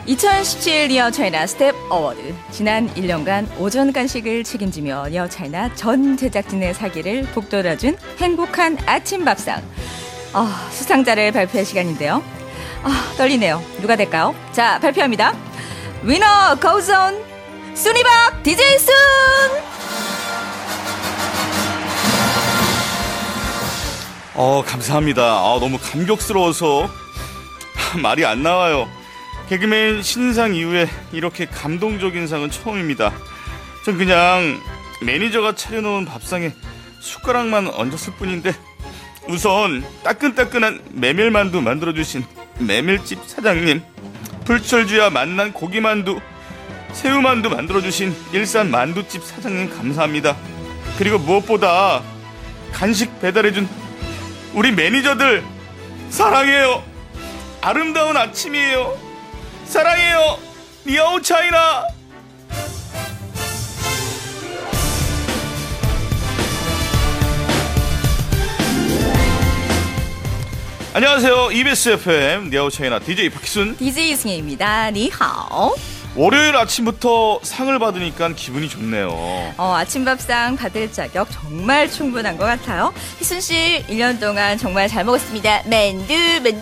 2017 니어 차이나 스텝 어워드. 지난 1년간 오전 간식을 책임지며 니어 차이나 전 제작진의 사기를 북돋아준 행복한 아침 밥상. 수상자를 발표할 시간인데요. 떨리네요. 누가 될까요? 자, 발표합니다. 위너 goes on 순이박 DJ 순! 감사합니다. 너무 감격스러워서 말이 안 나와요. 개그맨 신상 이후에 이렇게 감동적인 상은 처음입니다. 전 그냥 매니저가 차려놓은 밥상에 숟가락만 얹었을 뿐인데 우선 따끈따끈한 메밀만두 만들어주신 메밀집 사장님, 불철주야 만난 고기만두, 새우만두 만들어주신 일산 만두집 사장님 감사합니다. 그리고 무엇보다 간식 배달해준 우리 매니저들 사랑해요. 아름다운 아침이에요. 사랑해요. 니어 차이나. 안녕하세요. EBS FM 니어 차이나 DJ 박희순, DJ 승혜입니다. 니하오. 월요일 아침부터 상을 받으니까 기분이 좋네요. 아침밥상 받을 자격 정말 충분한 것 같아요. 희순씨 1년 동안 정말 잘 먹었습니다. 만두.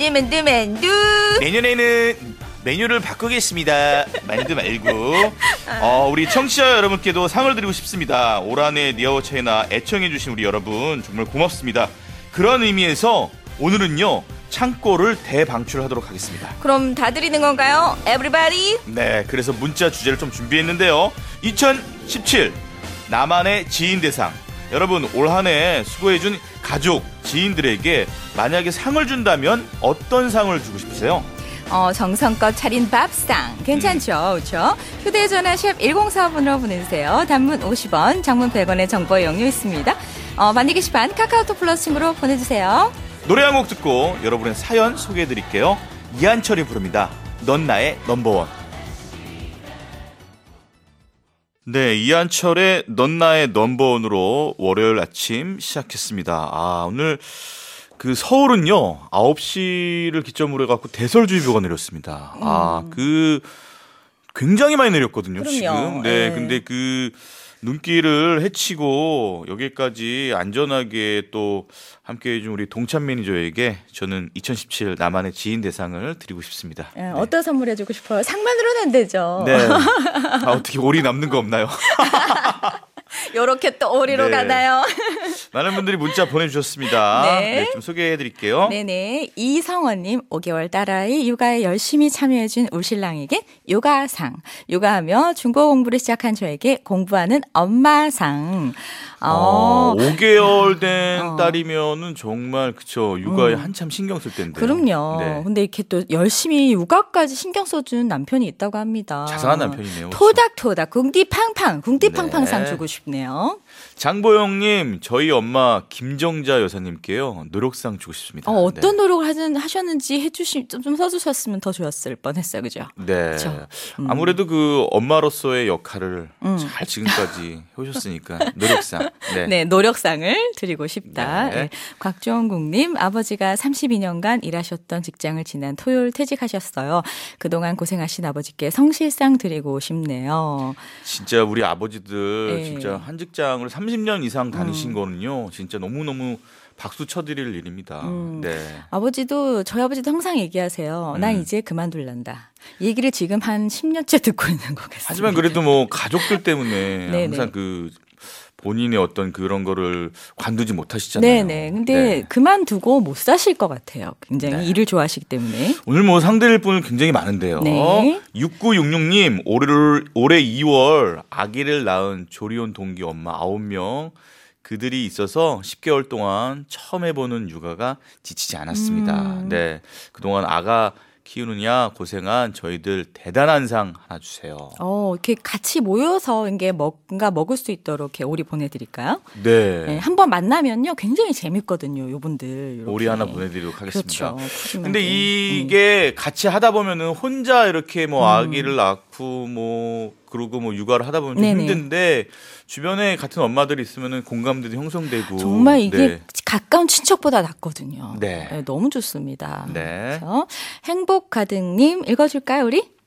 내년에는 메뉴를 바꾸겠습니다. 만두 말고. 우리 청취자 여러분께도 상을 드리고 싶습니다. 올 한해 니어 차이나 애청해주신 우리 여러분 정말 고맙습니다. 그런 의미에서 오늘은요, 창고를 대방출하도록 하겠습니다. 그럼 다 드리는 건가요? Everybody? 네, 그래서 문자 주제를 좀 준비했는데요. 2017 나만의 지인 대상. 여러분, 올 한해 수고해준 가족, 지인들에게 만약에 상을 준다면 어떤 상을 주고 싶으세요? 정성껏 차린 밥상 괜찮죠? 그렇죠? 휴대전화 샵 1045번으로 보내주세요. 단문 50원, 장문 100원의 정보 이용료 있습니다. 반디 게시판 카카오톡 플러스 친구로 보내주세요. 노래 한 곡 듣고 여러분의 사연 소개해드릴게요. 이한철이 부릅니다. 넌 나의 넘버원. 네, 이한철의 넌 나의 넘버원으로 월요일 아침 시작했습니다. 오늘 그 서울은요 9시를 기점으로 해갖고 대설주의보가 내렸습니다. 굉장히 많이 내렸거든요. 그럼요. 지금. 네, 근데 그 눈길을 헤치고 여기까지 안전하게 또 함께해 준 우리 동찬 매니저에게 저는 2017 나만의 지인 대상을 드리고 싶습니다. 네. 어떤 선물 해주고 싶어요? 상만으로는 안 되죠. 네. 어떻게 오리 남는 거 없나요? 요렇게 또 오리로 가나요? 많은 분들이 문자 보내주셨습니다. 네, 좀 소개해드릴게요. 네네. 이성원님, 5개월 딸아이 육아에 열심히 참여해준 울신랑에게 요가상. 요가하며 중고 공부를 시작한 저에게 공부하는 엄마상. 5개월 된 딸이면은 정말 그쵸, 육아에 한참 신경 쓸 텐데. 그럼요. 네. 근데 이렇게 또 열심히 육아까지 신경 써준 남편이 있다고 합니다. 자상한 남편이네요. 토닥토닥 궁디팡팡상 주고 싶네요. 장보영님, 저희 엄마 김정자 여사님께요 노력상 주고 싶습니다. 어떤 노력을 하셨는지 좀 써주셨으면 더 좋았을 뻔했어요, 그죠? 네. 그쵸? 아무래도 그 엄마로서의 역할을 잘 지금까지 해오셨으니까 노력상. 네, 노력상을 드리고 싶다. 네. 네. 곽종국님, 아버지가 32년간 일하셨던 직장을 지난 토요일 퇴직하셨어요. 그동안 고생하신 아버지께 성실상 드리고 싶네요. 진짜 우리 아버지들 네. 진짜 한 직장을 30년 이상 다니신 거는요, 진짜 너무너무 박수 쳐드릴 일입니다. 네. 저희 아버지도 항상 얘기하세요. 나 이제 그만둘란다. 얘기를 지금 한 10년째 듣고 있는 것 같습니다. 하지만 그래도 뭐 가족들 때문에 네네. 항상 그 본인의 어떤 그런 거를 관두지 못하시잖아요. 네네. 근데 그만두고 못 사실 것 같아요. 굉장히 일을 좋아하시기 때문에. 오늘 뭐 상대일 분은 굉장히 많은데요. 네. 6966님, 올해 2월 아기를 낳은 조리원 동기 엄마 9명. 그들이 있어서 10개월 동안 처음 해보는 육아가 지치지 않았습니다. 네, 그동안 아가 키우느냐 고생한 저희들 대단한 상 하나 주세요. 이렇게 같이 모여서 이게 뭔가 먹을 수 있도록 이렇게 오리 보내드릴까요? 네. 네, 한번 만나면요 굉장히 재밌거든요, 요분들. 이렇게. 오리 하나 보내드리도록 하겠습니다. 그렇죠. 근데 이게 같이 하다 보면은 혼자 이렇게 뭐 아기를 낳고 그리고 육아를 하다 보면 좀 네네. 힘든데 주변에 같은 엄마들이 있으면은 공감대도 형성되고 정말 이게 가까운 친척보다 낫거든요. 네. 네, 너무 좋습니다. 네. 그래서 행복 가득님 읽어줄까요, 우리?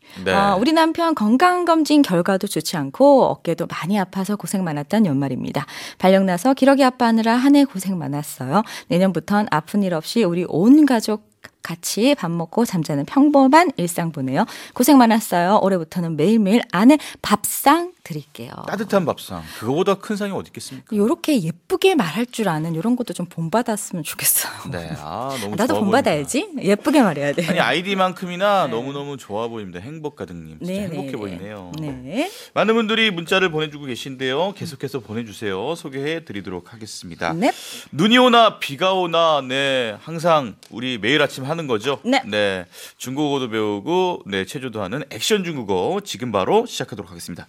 네. 우리 남편 건강검진 결과도 좋지 않고 어깨도 많이 아파서 고생 많았던 연말입니다. 발령 나서 기러기 아빠하느라 한 해 고생 많았어요. 내년부턴 아픈 일 없이 우리 온 가족 같이 밥 먹고 잠자는 평범한 일상 보내요. 고생 많았어요. 올해부터는 매일매일 아내 밥상 드릴게요. 따뜻한 밥상. 그거보다 큰 상이 어디 있겠습니까? 요렇게 예쁘게 말할 줄 아는 이런 것도 좀 본받았으면 좋겠어요. 네. 너무 나도 좋아 본받아야지. 예쁘게 말해야 돼. 아니 아이디만큼이나 네. 너무너무 좋아 보입니다. 행복가득님. 진짜 행복해 보이네요. 네. 많은 분들이 문자를 보내주고 계신데요. 계속해서 보내주세요. 소개해드리도록 하겠습니다. 네. 눈이 오나 비가 오나 네 항상 우리 매일 아침 하는 거죠. 네. 중국어도 배우고 네 체조도 하는 액션 중국어 지금 바로 시작하도록 하겠습니다.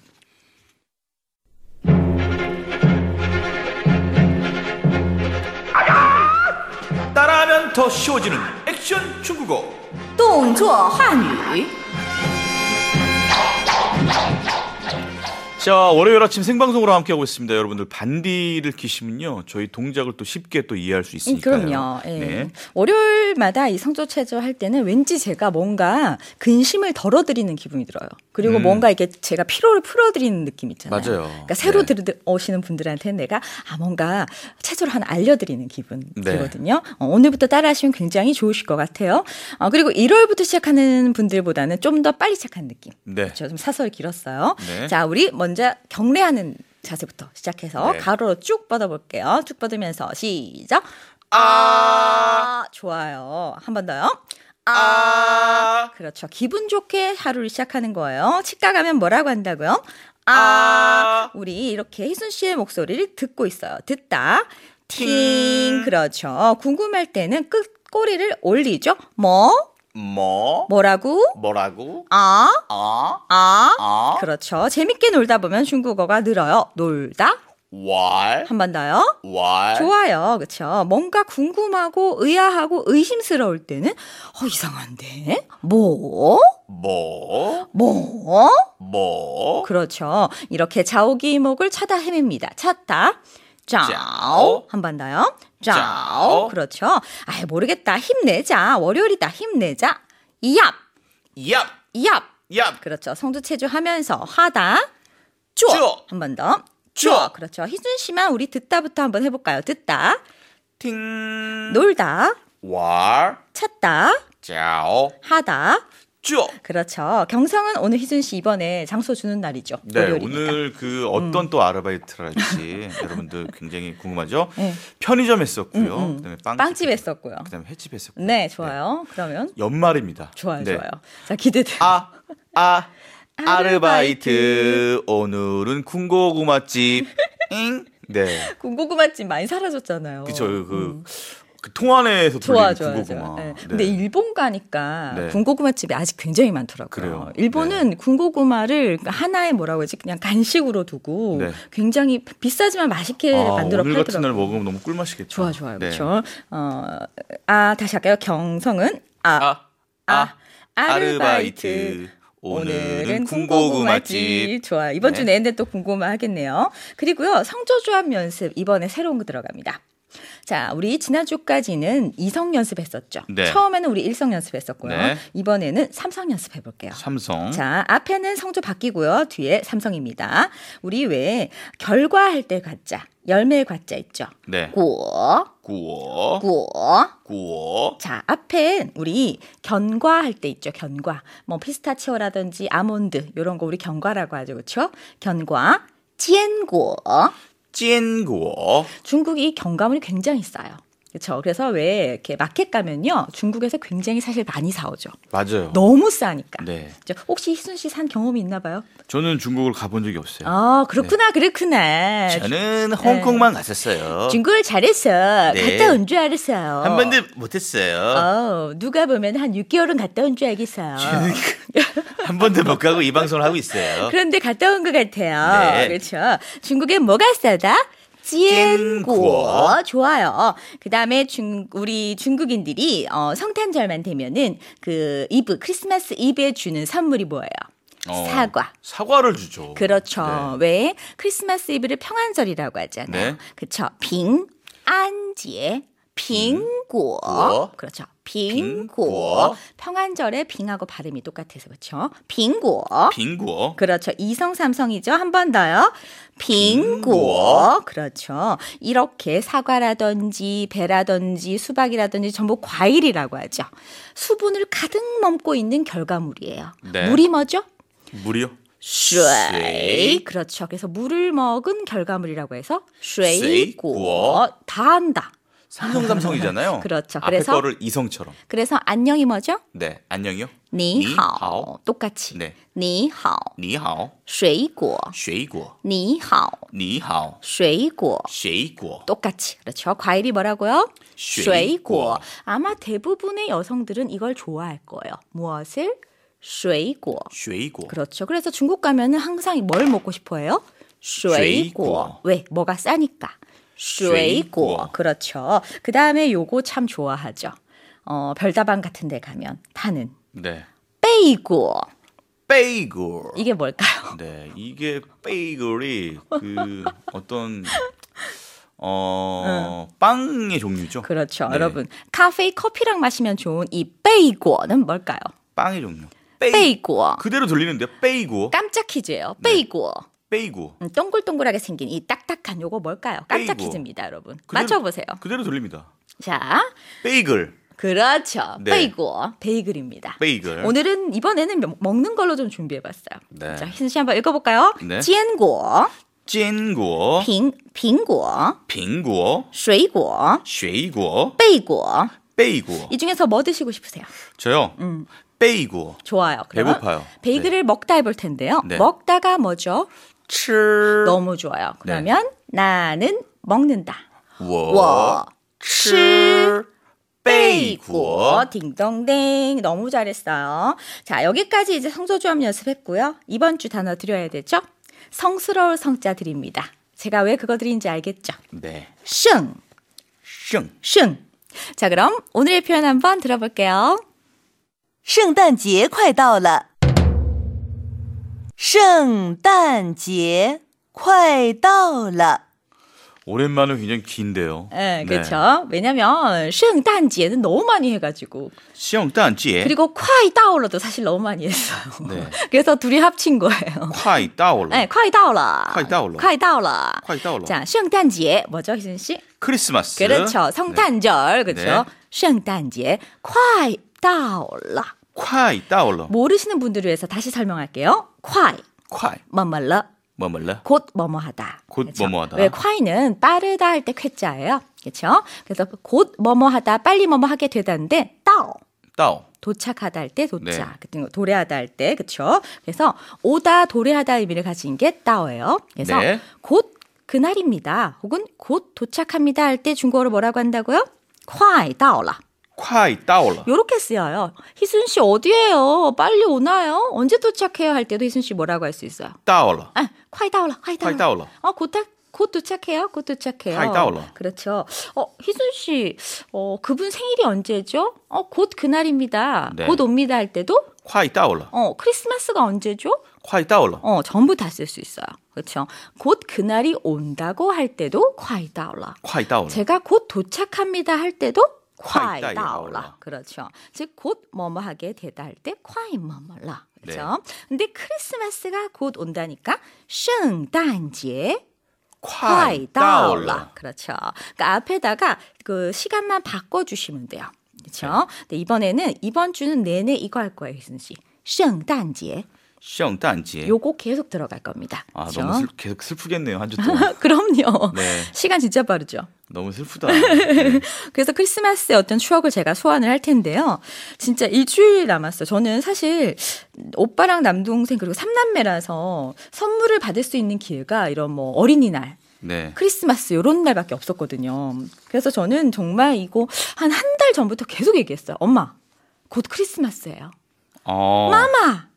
따라하면 더 쉬워지는 액션 중국어. 动作汉语 자, 월요일 아침 생방송으로 함께하고 있습니다. 여러분들 반디를 키시면요. 저희 동작을 또 쉽게 또 이해할 수 있으니까요. 그럼요. 예. 네. 월요일마다 이 성조체조 할 때는 왠지 제가 뭔가 근심을 덜어드리는 기분이 들어요. 그리고 뭔가 이게 제가 피로를 풀어드리는 느낌 있잖아요. 맞아요. 그러니까 새로 네. 들어오시는 분들한테는 내가 뭔가 체조를 하나 알려드리는 기분 네. 들거든요. 오늘부터 따라하시면 굉장히 좋으실 것 같아요. 그리고 1월부터 시작하는 분들보다는 좀 더 빨리 시작하는 느낌. 네. 그렇죠. 좀 사설이 길었어요. 네. 자, 우리 먼저 경례하는 자세부터 시작해서 네. 가로로 쭉 뻗어볼게요. 쭉 뻗으면서 시작. 좋아요. 한 번 더요. 그렇죠. 기분 좋게 하루를 시작하는 거예요. 치과 가면 뭐라고 한다고요? 우리 이렇게 희순 씨의 목소리를 듣고 있어요. 듣다. 팅. 그렇죠. 궁금할 때는 끝꼬리를 올리죠. 뭐라고? 그렇죠. 재밌게 놀다 보면 중국어가 늘어요. 놀다. 한 번 더요. 좋아요. 그렇죠. 뭔가 궁금하고 의아하고 의심스러울 때는 이상한데? 뭐? 그렇죠. 이렇게 좌우기목을 찾아 헤맵니다. 찾다. 짜오. 한 번 더요. 짜오. 그렇죠. 모르겠다. 힘내자. 월요일이다. 힘내자. 얍. 그렇죠. 성두체조 하면서 하다. 쪼. 한 번 더. 쪼. 그렇죠. 희준 씨만 우리 듣다부터 한번 해볼까요? 듣다. 팅. 놀다. 찾다. 하다. 쪼. 그렇죠. 경성은 오늘 희준 씨 이번에 장소 주는 날이죠. 네, 월요일이니까. 오늘 그 어떤 또 아르바이트를 할지 여러분들 굉장히 궁금하죠? 네. 편의점 했었고요. 그다음에 빵집 했었고요. 그다음에 횟집 했었고요. 네, 좋아요. 그러면 연말입니다. 좋아요. 네. 자, 기대돼요. 아르바이트. 오늘은 군고구마집. 네. 군고구마집 많이 사라졌잖아요. 그쵸. 그 통안에서 돌리는 좋아. 군고구마. 네. 네. 근데 일본 가니까 네. 군고구마집이 아직 굉장히 많더라고요. 그래요. 일본은 군고구마를 하나에 뭐라고 하지? 그냥 간식으로 두고 네. 굉장히 비싸지만 맛있게 만들어 오늘 같은 날 팔더라고요. 먹으면 너무 꿀맛이겠죠. 좋아요. 네. 그렇죠. 다시 할까요? 경성은 아르바이트. 오늘은 군고구마집. 좋아요. 이번 주 내내 또 궁금해 하겠네요. 그리고요. 성조조합 연습 이번에 새로운 거 들어갑니다. 자, 우리 지난주까지는 2성 연습했었죠. 네. 처음에는 우리 1성 연습했었고요. 네. 이번에는 3성 연습해볼게요. 삼성. 자, 앞에는 성조 바뀌고요. 뒤에 삼성입니다. 우리 왜 결과할 때 가짜, 열매의 과자 있죠. 네. 구어. 자, 앞엔 우리 견과할 때 있죠. 견과. 뭐 피스타치오라든지 아몬드 이런 거 우리 견과라고 하죠. 그렇죠? 견과. 찐구어. 중국이 견과물이 굉장히 싸요. 그렇죠. 그래서 왜 이렇게 마켓 가면요. 중국에서 굉장히 사실 많이 사오죠. 맞아요. 너무 싸니까. 네. 혹시 희순 씨 산 경험이 있나 봐요? 저는 중국을 가본 적이 없어요. 그렇구나. 저는 홍콩만 갔었어요. 중국을 잘했어. 네. 갔다 온 줄 알았어요. 한 번도 못했어요. 누가 보면 한 6개월은 갔다 온 줄 알겠어요. 한 번도 못 가고 이 방송을 하고 있어요. 그런데 갔다 온 것 같아요. 네. 그렇죠. 중국에 뭐가 싸다? 찐구어. 좋아요. 그다음에 우리 중국인들이 성탄절만 되면은 그 크리스마스 이브에 주는 선물이 뭐예요? 사과를 주죠. 그렇죠. 네. 왜? 크리스마스 이브를 평안절이라고 하잖아요. 네. 그렇죠. 빙안지에 빙고. 구. 그렇죠. 빙고. 빙고. 평안절에 빙하고 발음이 똑같아서 그렇죠. 빙고. 빙고. 그렇죠. 이성 삼성이죠. 한 번 더요. 빙고. 빙고. 그렇죠. 이렇게 사과라든지 배라든지 수박이라든지 전부 과일이라고 하죠. 수분을 가득 머금고 있는 결과물이에요. 네. 물이 뭐죠? 물이요? 水. 그렇죠. 그래서 물을 먹은 결과물이라고 해서 水果. 水果. 다 한다. 삼성이잖아요. 그렇죠. 앞에 그래서 거를 이성처럼. 그래서 안녕이 뭐죠? 네, 안녕이요. 你好. 니하오. 똑같이. 네. 你好. 你好. 水果. 水果. 你好. 你好. 水果. 水果. 똑같이. 그렇죠. 과일이 뭐라고요? 水果. 아마 대부분의 여성들은 이걸 좋아할 거예요. 무엇을? 水果. 水果. 그렇죠. 그래서 중국 가면은 항상 뭘 먹고 싶어 해요? 水果. 왜? 뭐가 싸니까. 水果. 그렇죠. 그다음에 요거 참 좋아하죠. 별다방 같은 데 가면 파는 네. 贝果. 베이글. 이게 뭘까요? 네, 이게 베이글이 그 어떤 빵의 종류죠. 그렇죠. 네. 여러분, 카페, 커피랑 마시면 좋은 이 베이果는 뭘까요? 빵의 종류. 베이果. 그대로 들리는데요. 베이고. 깜짝 퀴즈예요. 네. 베이果. 베이고. 동글동글하게 생긴 이 딱딱한 요거 뭘까요? 깜짝 베이고. 퀴즈입니다, 여러분. 그대로- 맞춰보세요. 그대로 들립니다. 자, 베이글. 그렇죠. 네. 베이果. 베이글입니다. 베이글. 오늘은 이번에는 먹는 걸로 좀 준비해봤어요. 네. 자, 희순 씨 한번 읽어볼까요? 네. 坚果, 坚果. 苹果, 苹果. 水果, 水果. 贝果. 베이고. 이 중에서 뭐 드시고 싶으세요? 저요. 베이고. 좋아요. 그러면 배고파요. 베이글을 먹다 해볼 텐데요. 네. 먹다가 뭐죠? 吃. 너무 좋아요. 그러면 나는 먹는다. 我吃 베이고 딩동댕 너무 잘했어요. 자, 여기까지 이제 성조조합 연습했고요. 이번 주 단어 드려야 되죠? 성스러울 성자 드립니다. 제가 왜 그거 드린지 알겠죠? 네. 胜, 胜. 승. 자, 그럼 오늘의 표현 한번 들어볼게요. 圣诞节快到了，圣诞节快到了。 오랜만에 굉장히 긴데요. 네, 그렇죠. 왜냐면 圣诞节는 너무 많이 해가지고 圣诞节. 그리고 快到了도 사실 너무 많이 했어요. 네. 그래서 둘이 합친 거예요. 快到了. 네, 快到了. 快到了. 快到了. 快到了. 자, 圣诞节 뭐죠, 희순 씨? 크리스마스. 그렇죠. 성탄절. 그렇죠. 네. 圣诞节快到了. 快到了. 모르시는 분들을 위해서 다시 설명할게요. 快, 快. 뭐뭐러. 뭐뭐라? 곧 뭐뭐하다. 곧 그렇죠? 뭐뭐하다. 왜 콰이는 빠르다 할 때 쾌자예요. 그렇죠? 그래서 곧 뭐뭐하다, 빨리 뭐뭐하게 되다인데 따오. 따오. 도착하다 할 때 도착, 네. 그리고 도래하다 할 때, 그렇죠? 그래서 오다, 도래하다 의미를 가진 게 따오예요. 그래서 네. 곧 그날입니다. 혹은 곧 도착합니다 할 때 중국어로 뭐라고 한다고요? 快到了. 快到了. 요렇게 쓰여요. 희순 씨 어디예요? 빨리 오나요? 언제 도착해요? 할 때도 희순 씨 뭐라고 할 수 있어요? 到了. 아, 快到了,快到了. 快到了. 곧 도착해요. 곧 도착해요. 快到了. 그렇죠. 희순 씨, 그분 생일이 언제죠? 곧 그날입니다. 네. 곧 옵니다 할 때도 快到了. 크리스마스가 언제죠? 快到了. 전부 다 쓸 수 있어요. 그렇죠. 곧 그날이 온다고 할 때도 快到了. 快到了. 제가 곧 도착합니다 할 때도 快快到了. 到了. 그렇죠. 즉 곧 뭐뭐 하게 되다 할 때 快뭐么了. 그렇죠. 근데 크리스마스가 곧 온다니까 圣诞节快到了. 그렇죠. 그러니까 앞에다가 그 시간만 바꿔 주시면 돼요. 그렇죠? 근데 이번에는 이번 주는 내내 이거 할 거예요, 희순 씨. 圣诞节圣诞节. 요거 계속 들어갈 겁니다. 아, 그렇죠? 너무 계속 슬프겠네요. 한 주 동안. 그럼요. 네. 시간 진짜 빠르죠. 너무 슬프다. 네. 그래서 크리스마스의 어떤 추억을 제가 소환을 할 텐데요. 진짜 일주일 남았어요. 저는 사실 오빠랑 남동생 그리고 삼남매라서 선물을 받을 수 있는 기회가 이런 뭐 어린이날, 네. 크리스마스 이런 날밖에 없었거든요. 그래서 저는 정말 이거 한 달 전부터 계속 얘기했어요. 엄마, 곧 크리스마스예요. 마마,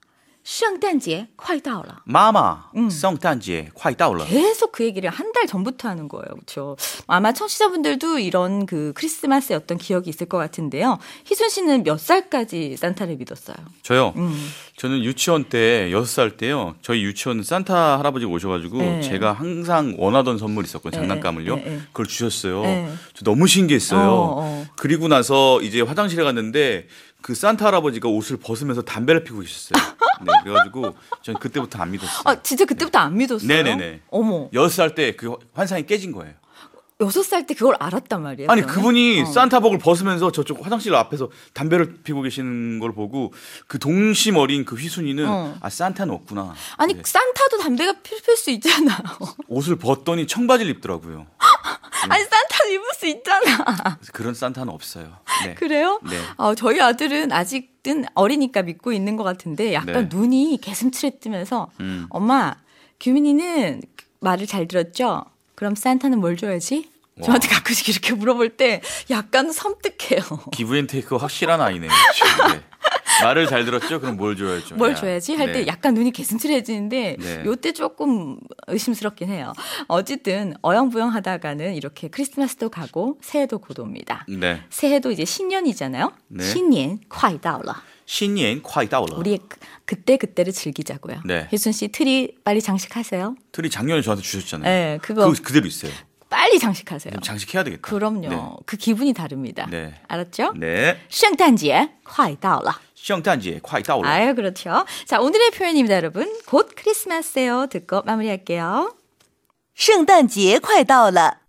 圣诞节快到了. 마마, 圣诞节快到了. 계속 그 얘기를 한 달 전부터 하는 거예요. 그렇죠? 아마 청취자분들도 이런 그 크리스마스의 어떤 기억이 있을 것 같은데요. 희순 씨는 몇 살까지 산타를 믿었어요? 저요? 저는 유치원 때 6살 때요. 저희 유치원 산타 할아버지가 오셔가지고 네. 제가 항상 원하던 선물이 있었거든요. 장난감을요. 네. 그걸 주셨어요. 네. 저 너무 신기했어요. 어. 그리고 나서 이제 화장실에 갔는데 그 산타 할아버지가 옷을 벗으면서 담배를 피고 계셨어요. 네, 그래가지고 전 그때부터 안 믿었어요. 아, 진짜 그때부터 안 믿었어요? 네네네. 어머. 6살 때 그 환상이 깨진 거예요. 6살 때 그걸 알았단 말이에요. 아니 그러면? 그분이 산타복을 벗으면서 저쪽 화장실 앞에서 담배를 피고 계시는 걸 보고 그 동심 어린 그 휘순이는 아 산타는 없구나. 아니 네. 산타도 담배가 필 수 있잖아요. 옷을 벗더니 청바지를 입더라고요. 아니 산타도 입을 수 있잖아. 그런 산타는 없어요. 네. 그래요? 네. 저희 아들은 아직은 어리니까 믿고 있는 것 같은데 약간 네. 눈이 개슴츠레 뜨면서 엄마 규민이는 말을 잘 들었죠? 그럼 산타는 뭘 줘야지? 저한테 가끔씩 이렇게 물어볼 때 약간 섬뜩해요. 기브앤테이크 확실한 아이네요. 네. 말을 잘 들었죠? 그럼 뭘 줘야죠? 뭘 야. 줘야지? 할 때 네. 약간 눈이 개슴츠레지는데 네. 요때 조금 의심스럽긴 해요. 어쨌든 어영부영 하다가는 이렇게 크리스마스도 가고 새해도 곧 옵니다. 네. 새해도 이제 신년이잖아요. 네. 新年快到了. 신년 快到了. 우리 그때그때를 즐기자고요. 네. 혜순 씨 트리 빨리 장식하세요. 틀이 작년에 저한테 주셨잖아요. 네, 그거 그대로 있어요. 빨리 장식하세요. 그럼 장식해야 되겠다. 그럼요. 네. 그 기분이 다릅니다. 네. 알았죠? 네. 圣诞节快到了. 圣诞节快到了. 아유, 그렇죠. 자, 오늘의 표현입니다, 여러분. 곧 크리스마스예요. 듣고 마무리할게요. 圣诞节快到了，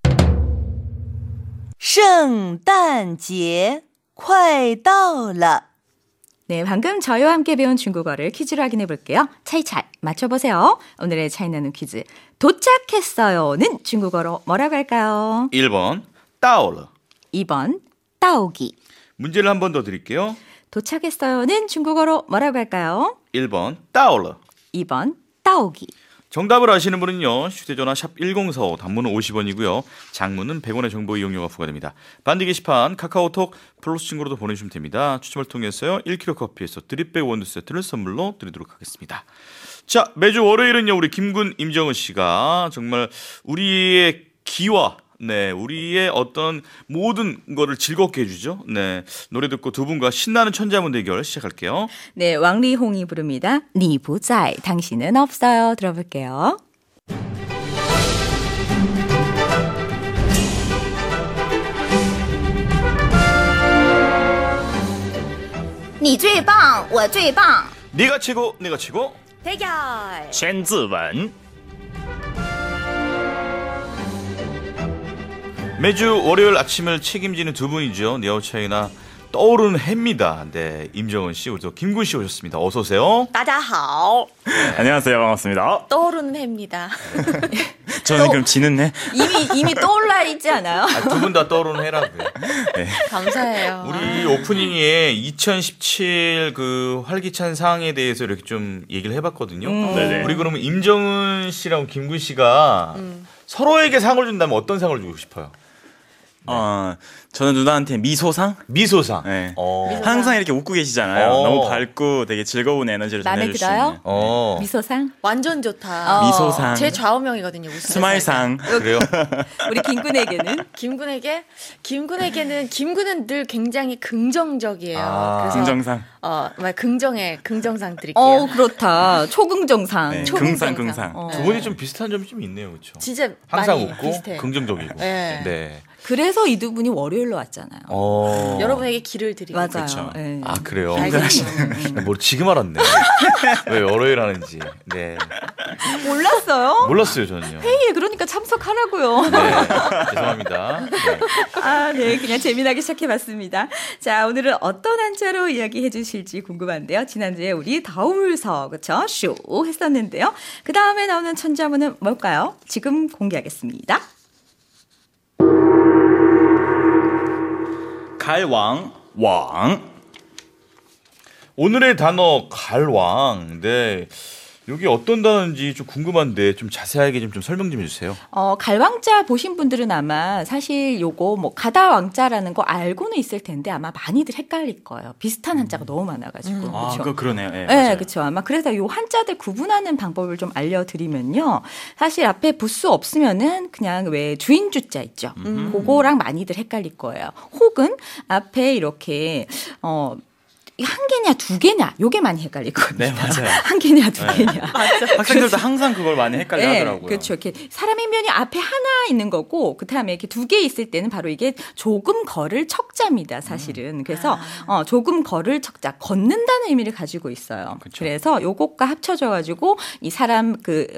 圣诞节快到了。 네, 방금 저희와 함께 배운 중국어를 퀴즈로 확인해 볼게요. 차이차이 맞춰보세요. 오늘의 차이나는 퀴즈. 도착했어요는 중국어로 뭐라고 할까요? 1번 到了. 2번 따오기. 문제를 한 번 더 드릴게요. 도착했어요는 중국어로 뭐라고 할까요? 1번 到了. 2번 따오기. 정답을 아시는 분은요. 휴대전화 샵 1045 단문은 50원이고요. 장문은 100원의 정보 이용료가 부과됩니다. 반디 게시판 카카오톡 플러스 친구로도 보내주시면 됩니다. 추첨을 통해서요. 1kg 커피에서 드립백 원두 세트를 선물로 드리도록 하겠습니다. 자, 매주 월요일은요. 우리 김군 임정은 씨가 정말 우리의 기와 네, 우리의 어떤 모든 거를 즐겁게 해주죠. 네, 노래 듣고 두 분과 신나는 천자문 대결 시작할게요. 네, 왕리홍이 부릅니다. 你不在, 당신은 없어요. 들어볼게요. 你最棒，我最棒。 네가 최고, 내가 최고. 대결. 千字文 매주 월요일 아침을 책임지는 두 분이죠. 네오차이나 떠오르는 해입니다. 네, 임정은 씨, 우리 김군 씨 오셨습니다. 어서 오세요. 大家好， 안녕하세요. 반갑습니다. 떠오르는 해입니다. 저는 그럼 지는 해? 이미 떠올라 있지 않아요? 두 분 다 떠오르는 해라고요. 감사해요. 우리 오프닝에 2017 그 활기찬 상황에 대해서 이렇게 좀 얘기를 해봤거든요. 네네. 우리 그러면 임정은 씨랑 김군 씨가 서로에게 상을 준다면 어떤 상을 주고 싶어요? 저는 누나한테 미소상? 미소상. 네. 어. 항상 이렇게 웃고 계시잖아요. 어. 너무 밝고 되게 즐거운 에너지를 마음에 전해줄 수 들어요? 있는. 어. 미소상? 완전 좋다. 미소상. 제 좌우명이거든요. 웃으면서. 스마일상. 그래요? 우리 김군에게는? 김군은 늘 굉장히 긍정적이에요. 아. 그래서 긍정상. 긍정상 드릴게요. 그렇다. 초긍정상. 네. 초긍정상. 긍상. 두 분이 좀 비슷한 점이 좀 있네요, 그렇죠? 진짜 항상 많이 웃고 비슷해요. 긍정적이고. 네. 네. 그래서 이 두 분이 월요일로 왔잖아요. 여러분에게 길을 드리고 맞아요. 그렇죠. 네. 아 그래요? 알겠어요. 뭘 지금 알았네. 왜 월요일 하는지. 네. 몰랐어요? 몰랐어요 저는요. 회의에 그러니까 참석하라고요. 네. 죄송합니다. 네. 네, 그냥 재미나게 시작해봤습니다. 자, 오늘은 어떤 한자로 이야기해 주실지 궁금한데요. 지난주에 우리 다우물서, 그쵸? 쇼 했었는데요. 그 다음에 나오는 천자문은 뭘까요? 지금 공개하겠습니다. 갈왕. 왕. 오늘의 단어 갈왕. 네. 여기 어떤 단어인지 좀 궁금한데 좀 자세하게 좀 설명 좀 해주세요. 갈왕자 보신 분들은 아마 사실 요거 뭐 가다왕자라는 거 알고는 있을 텐데 아마 많이들 헷갈릴 거예요. 비슷한 한자가 너무 많아가지고. 아, 그렇죠? 그러네요. 네, 네, 맞아요. 그렇죠. 아마 그래서 요 한자들 구분하는 방법을 좀 알려드리면요. 사실 앞에 부수 없으면은 그냥 왜 주인 주자 있죠. 그거랑 많이들 헷갈릴 거예요. 혹은 앞에 이렇게 한 개냐 두 개냐 요게 많이 헷갈릴 겁니다. 네, 맞아요. 한 개냐 두 개냐. 학생들도 항상 그걸 많이 헷갈려 하더라고요. 그렇죠. 이렇게 사람의 면이 앞에 하나 있는 거고 그다음에 이렇게 두 개 있을 때는 바로 이게 조금 걸을 척자입니다. 사실은. 그래서 조금 걸을 척자, 걷는다는 의미를 가지고 있어요. 그렇죠. 그래서 요것과 합쳐져 가지고 이 사람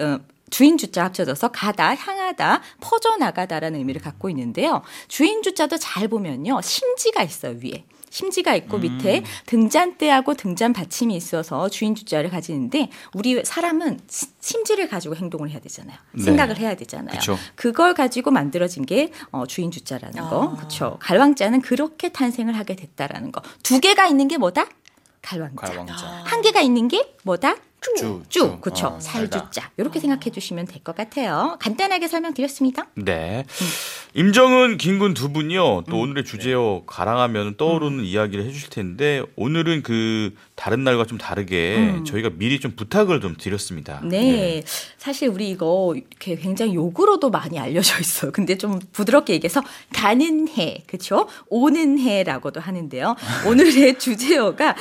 주인 주자 합쳐져서 가다, 향하다, 퍼져나가다라는 의미를 갖고 있는데요. 주인 주자도 잘 보면요. 심지가 있어요, 위에. 심지가 있고 밑에 등잔대하고 등잔 받침이 있어서 주인 주자를 가지는데 우리 사람은 심지를 가지고 행동을 해야 되잖아요. 네. 생각을 해야 되잖아요. 그쵸. 그걸 가지고 만들어진 게 주인 주자라는 거. 그렇죠. 갈왕자는 그렇게 탄생을 하게 됐다라는 거. 두 개가 있는 게 뭐다? 갈왕자. 갈왕자. 한 개가 있는 게 뭐다? 주. 쭉, 그렇죠. 살다. 살주자. 이렇게 생각해 주시면 될 것 같아요. 간단하게 설명드렸습니다. 네. 임정은, 김군 두 분이요. 또 오늘의 주제요. 가랑하면 떠오르는 이야기를 해주실 텐데 오늘은 그 다른 날과 좀 다르게 저희가 미리 좀 부탁을 좀 드렸습니다. 네. 사실 우리 이거 이렇게 굉장히 욕으로도 많이 알려져 있어요. 근데 좀 부드럽게 얘기해서 가는 해, 그렇죠? 오는 해라고도 하는데요. 오늘의 주제어가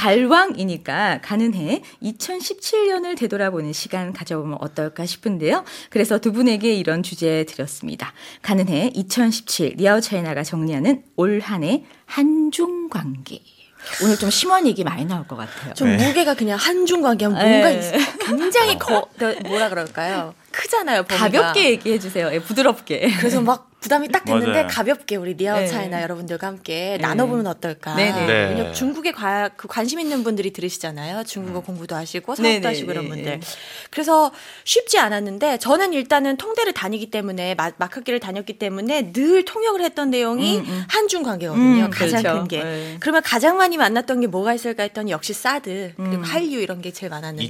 갈왕이니까 가는 해 2017년을 되돌아보는 시간 가져보면 어떨까 싶은데요. 그래서 두 분에게 이런 주제 드렸습니다. 가는 해 2017 리아오 차이나가 정리하는 올 한 해 한중 관계. 오늘 좀 심한 얘기 많이 나올 것 같아요. 좀 네. 무게가 그냥 한중 관계하면 뭔가 네. 있어요. 굉장히 뭐라 그럴까요? 크잖아요. 범위가. 가볍게 얘기해 주세요. 예, 부드럽게. 그래서 막 부담이 딱 됐는데 맞아요. 가볍게 우리 리아오 네. 차이나 여러분들과 함께 나눠보면 어떨까. 네네. 네. 왜냐면 중국에 관심 있는 분들이 들으시잖아요. 중국어 공부도 하시고 사업도 네네. 하시고 이런 네. 분들. 그래서 쉽지 않았는데 저는 일단은 통대를 다니기 때문에 막학기를 다녔기 때문에 늘 통역을 했던 내용이 한중 관계거든요. 가장 그렇죠. 큰 게. 네. 그러면 가장 많이 만났던 게 뭐가 있을까 했더니 역시 사드 그리고 한류 이런 게 제일 많았는데.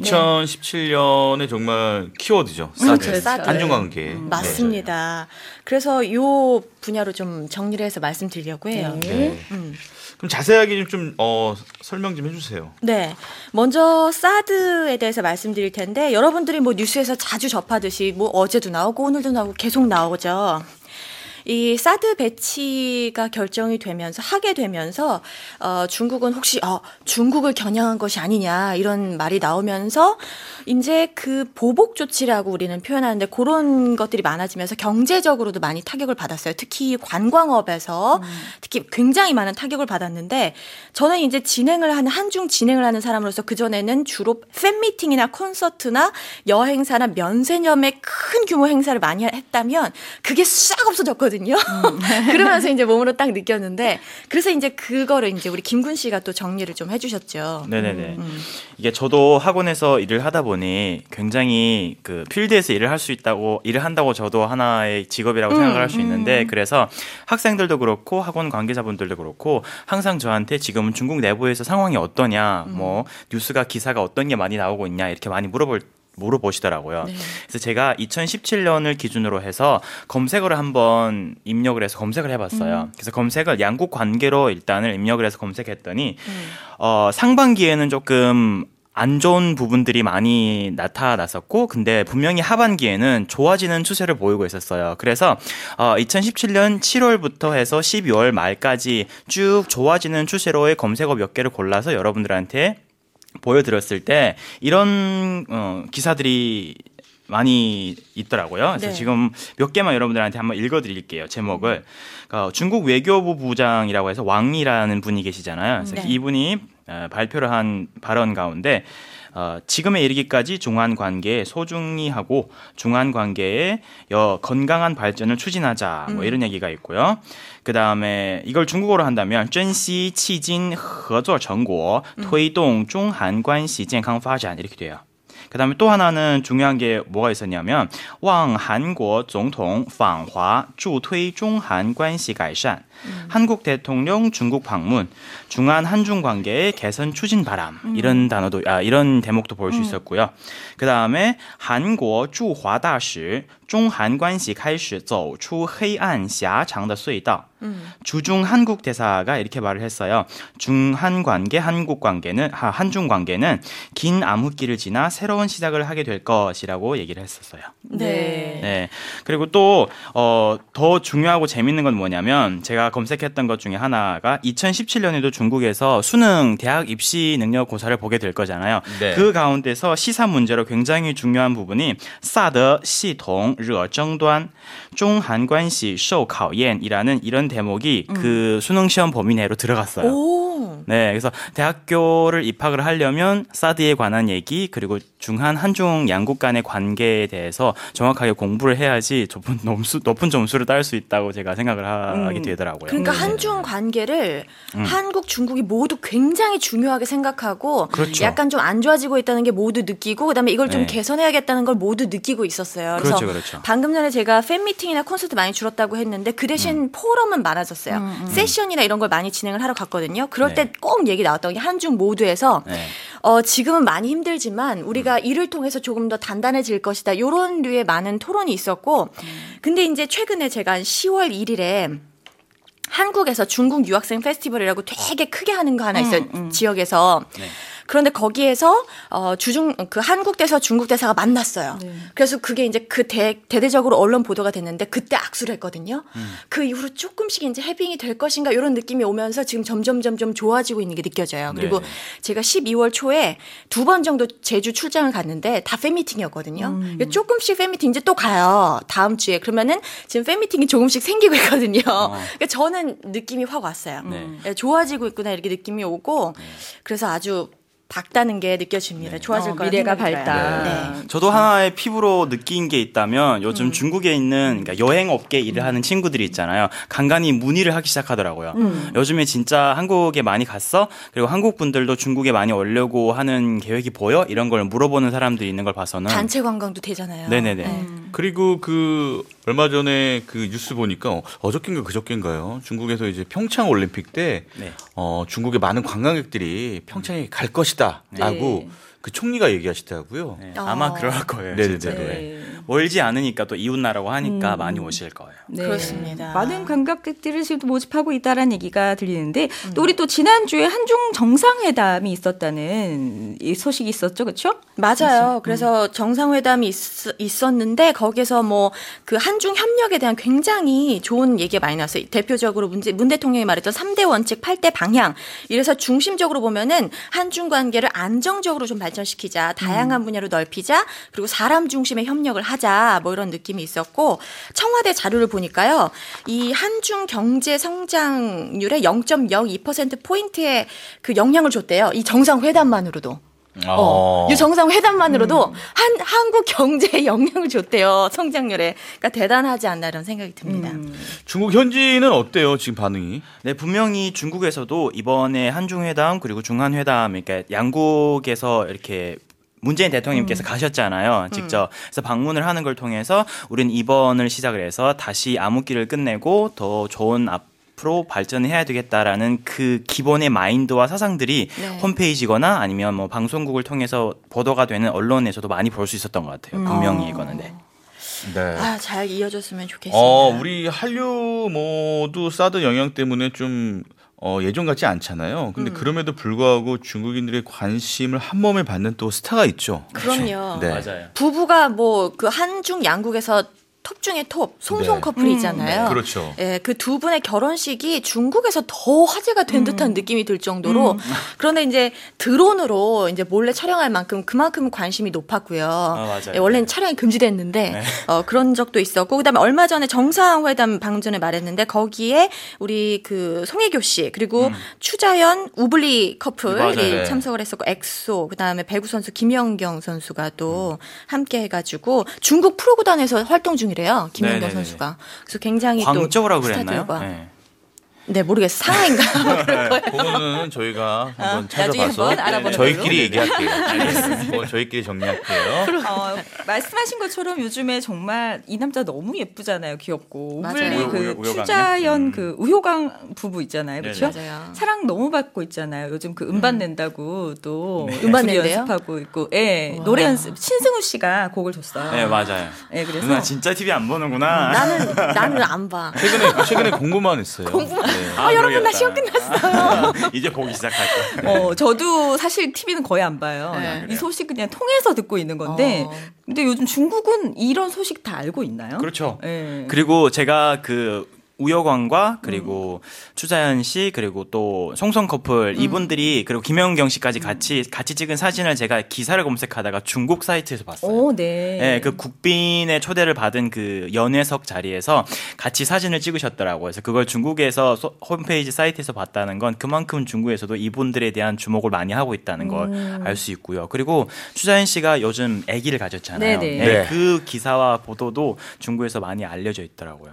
2017년에 정말 키워드죠. 사드. 그렇죠, 사드. 한중관계. 맞습니다. 그래서 요 분야로 좀 정리를 해서 말씀드리려고 해요. 네. 네. 그럼 자세하게 좀 설명 좀 해주세요. 네. 먼저 사드에 대해서 말씀드릴 텐데 여러분들이 뭐 뉴스에서 자주 접하듯이 뭐 어제도 나오고 오늘도 나오고 계속 나오죠. 이 사드 배치가 결정이 되면서 하게 되면서 중국은 혹시 중국을 겨냥한 것이 아니냐 이런 말이 나오면서 이제 그 보복 조치라고 우리는 표현하는데 그런 것들이 많아지면서 경제적으로도 많이 타격을 받았어요. 특히 관광업에서 특히 굉장히 많은 타격을 받았는데 저는 이제 한중 진행을 하는 사람으로서 그전에는 주로 팬미팅이나 콘서트나 여행사나 면세점의 큰 규모 행사를 많이 했다면 그게 싹 없어졌거든요. 그러면서 이제 몸으로 딱 느꼈는데 그래서 이제 그거를 이제 우리 김군 씨가 또 정리를 좀 해주셨죠. 네네네. 이게 저도 학원에서 일을 하다 보니 굉장히 그 필드에서 일을 한다고 저도 하나의 직업이라고 생각을 할 수 있는데 그래서 학생들도 그렇고 학원 관계자분들도 그렇고 항상 저한테 지금은 중국 내부에서 상황이 어떠냐, 뭐 뉴스가 기사가 어떤 게 많이 나오고 있냐 이렇게 많이 물어보시더라고요. 네. 그래서 제가 2017년을 기준으로 해서 검색어를 한번 입력을 해서 검색을 해봤어요. 그래서 검색을 양국 관계로 일단을 입력을 해서 검색했더니 상반기에는 조금 안 좋은 부분들이 많이 나타났었고 근데 분명히 하반기에는 좋아지는 추세를 보이고 있었어요. 그래서 2017년 7월부터 해서 12월 말까지 쭉 좋아지는 추세로의 검색어 몇 개를 골라서 여러분들한테 보여드렸을 때 이런 기사들이 많이 있더라고요. 그래서 네. 지금 몇 개만 여러분들한테 한번 읽어드릴게요. 제목을 중국 외교부 부장이라고 해서 왕이라는 분이 계시잖아요. 그래서 네. 이분이 발표를 한 발언 가운데 지금에 이르기까지 중한 관계에 소중히 하고 중한 관계의 건강한 발전을 추진하자 뭐 이런 얘기가 있고요. 그 다음에 이걸 중국어로 한다면 珍惜迄今合作成果推动中韩关系健康发展 이렇게 돼요. 그다음에 또 하나는 중요한 게 뭐가 있었냐면 望韩国总统访华助推中韩关系改善. 한국 대통령 중국 방문, 중한 한중 관계의 개선 추진 바람 이런 단어도 이런 대목도 볼 수 있었고요. 그 다음에 한국驻华大使中韩关系开始走出黑暗狭长的隧道. 주중 한국 대사가 이렇게 말을 했어요. 중한 관계, 한국 관계는 한중 관계는 긴 암흑기를 지나 새로운 시작을 하게 될 것이라고 얘기를 했었어요. 네. 네. 그리고 또 더 중요하고 재밌는 건 뭐냐면 제가 검색했던 것 중에 하나가 2017년에도 중국에서 수능 대학 입시 능력 고사를 보게 될 거잖아요. 네. 그 가운데서 시사 문제로 굉장히 중요한 부분이 사드系统惹争端 中韩关系受考验이라는 이런 대목이 그 수능 시험 범위 내로 들어갔어요. 오. 네, 그래서 대학교를 입학을 하려면 사드에 관한 얘기 그리고 중한 한중 양국 간의 관계에 대해서 정확하게 공부를 해야지 높은 점수를 딸 수 있다고 제가 생각을 하게 되더라고요. 그러니까 한중 관계를 한국, 중국이 모두 굉장히 중요하게 생각하고 그렇죠. 약간 좀 안 좋아지고 있다는 게 모두 느끼고 그다음에 이걸 좀 네. 개선해야겠다는 걸 모두 느끼고 있었어요. 그래서 그렇죠. 방금 전에 제가 팬미팅이나 콘서트 많이 줄었다고 했는데 그 대신 포럼은 많아졌어요. 세션이나 이런 걸 많이 진행을 하러 갔거든요. 그럴 네. 때 꼭 얘기 나왔던 게 한중 모두에서 네. 지금은 많이 힘들지만 우리가 이를 통해서 조금 더 단단해질 것이다. 이런 류의 많은 토론이 있었고 근데 이제 최근에 제가 한 10월 1일에 한국에서 중국 유학생 페스티벌이라고 되게 크게 하는 거 하나 있어요. 지역에서. 네. 그런데 거기에서 그 한국 대사 중국 대사가 만났어요. 네. 그래서 그게 이제 대대적으로 언론 보도가 됐는데 그때 악수를 했거든요. 그 이후로 조금씩 이제 해빙이 될 것인가 이런 느낌이 오면서 지금 점점 좋아지고 있는 게 느껴져요. 그리고 네. 제가 12월 초에 2번 정도 제주 출장을 갔는데 다 팬미팅이었거든요. 조금씩 팬미팅 이제 또 가요. 다음 주에. 그러면은 지금 팬미팅이 조금씩 생기고 있거든요. 그러니까 저는 느낌이 확 왔어요. 네. 좋아지고 있구나 이렇게 느낌이 오고 그래서 아주 밝다는 게 느껴집니다. 좋아질 거라는 미래가 생각이 들어요. 밝다. 네. 저도 하나의 피부로 느낀 게 있다면 요즘 중국에 있는 그러니까 여행업계 일을 하는 친구들이 있잖아요. 간간히 문의를 하기 시작하더라고요. 요즘에 진짜 한국에 많이 갔어? 그리고 한국 분들도 중국에 많이 오려고 하는 계획이 보여? 이런 걸 물어보는 사람들이 있는 걸 봐서는 단체 관광도 되잖아요. 네네네. 그리고 그 얼마 전에 그 뉴스 보니까 어저께인가 그저께인가요? 중국에서 이제 평창 올림픽 때 네. 중국의 많은 관광객들이 평창에 갈 것이다라고 네. 그 총리가 얘기하시더라고요. 네, 아마 그럴 거예요. 네네네. 진짜로. 네. 멀지 않으니까 또 이웃나라고 하니까 많이 오실 거예요. 네. 그렇습니다. 많은 관광객들을 지금 모집하고 있다라는 얘기가 들리는데 또 우리 또 지난주에 한중 정상회담이 있었다는 이 소식이 있었죠, 그렇죠? 맞아요. 그래서 정상회담이 있었는데 거기서 뭐 그 한중 협력에 대한 굉장히 좋은 얘기가 많이 나왔어요. 대표적으로 문 대통령이 말했던 3대 원칙, 8대 방향. 이래서 중심적으로 보면은 한중 관계를 안정적으로 좀 발전시키자, 다양한 분야로 넓히자, 그리고 사람 중심의 협력을 하자, 뭐 이런 느낌이 있었고 청와대 자료를 보니까요, 이 한중 경제 성장률의 0.02% 포인트의 그 영향을 줬대요. 이 정상회담만으로도. 이 정상회담만으로도 한국 경제에 영향을 줬대요. 성장률에. 그러니까 대단하지 않나 이런 생각이 듭니다. 중국 현지는 어때요? 지금 반응이? 네, 분명히 중국에서도 이번에 한중회담 그리고 중한회담 그러니까 양국에서 이렇게 문재인 대통령님께서 가셨잖아요. 직접. 그래서 방문을 하는 걸 통해서 우리는 이번을 시작을 해서 다시 암흑기를 끝내고 더 좋은 앞으로 발전해야 되겠다라는 그 기본의 마인드와 사상들이 네. 홈페이지거나 아니면 뭐 방송국을 통해서 보도가 되는 언론에서도 많이 볼 수 있었던 것 같아요. 분명히 이거는. 네. 네. 아, 잘 이어졌으면 좋겠습니다. 우리 한류 모두 사드 영향 때문에 좀 예전 같지 않잖아요. 근데 그럼에도 불구하고 중국인들의 관심을 한 몸에 받는 또 스타가 있죠. 그럼요. 네. 맞아요. 부부가 뭐 그 한중 양국에서 톱 중에 톱, 송송 네. 커플이잖아요. 네, 그렇죠. 예, 그 두 분의 결혼식이 중국에서 더 화제가 된 듯한 느낌이 들 정도로 그런데 이제 드론으로 이제 몰래 촬영할 만큼 그만큼 관심이 높았고요. 맞아요. 예, 원래는 촬영이 금지됐는데 그런 적도 있었고 그다음에 얼마 전에 정상회담 방금 전에 말했는데 거기에 우리 그 송혜교 씨 그리고 추자연 우블리 커플이 맞아요. 참석을 했었고 엑소 그다음에 배구 선수 김연경 선수가 또 함께 해가지고 중국 프로구단에서 활동 중이래요. 김연경 네네네. 선수가. 그래서 굉장히 광저우라고 또 그랬나요? 스타들과 네. 네, 모르겠어요. 상어인가? 그럴 거예요. 그거는 저희가 한번 나중에 찾아봐서 한번 알아보는 저희끼리 얘기할게요. 알겠습니다. 저희끼리 정리할게요. 말씀하신 것처럼 요즘에 정말 이 남자 너무 예쁘잖아요. 귀엽고. 맞아요. 우블리 그 우효강이요? 추자연 그 우효강 부부 있잖아요. 그렇죠? 네네. 맞아요. 사랑 너무 받고 있잖아요. 요즘 그 음반 낸다고 또 음반 둘이 낸대요? 연습하고 있고. 예. 와. 노래 연습 신승우 씨가 곡을 줬어요. 네, 맞아요. 예, 그래서 누나 진짜 TV 안 보는구나. 나는 안 봐. 최근에 공부만 했어요. 여러분, 나 시험 끝났어요. 이제 보기 시작할 거. 저도 사실 TV는 거의 안 봐요. 네. 이 소식 그냥 통해서 듣고 있는 건데. 근데 요즘 중국은 이런 소식 다 알고 있나요? 그렇죠. 예. 그리고 제가 그 우여광과 그리고 추자연 씨 그리고 또 송송 커플 이분들이 그리고 김연경 씨까지 같이 찍은 사진을 제가 기사를 검색하다가 중국 사이트에서 봤어요. 오, 네. 네, 그 국빈의 초대를 받은 그 연회석 자리에서 같이 사진을 찍으셨더라고요. 그래서 그걸 중국에서 홈페이지 사이트에서 봤다는 건 그만큼 중국에서도 이분들에 대한 주목을 많이 하고 있다는 걸 알 수 있고요. 그리고 추자연 씨가 요즘 아기를 가졌잖아요. 네네. 네, 네. 그 기사와 보도도 중국에서 많이 알려져 있더라고요.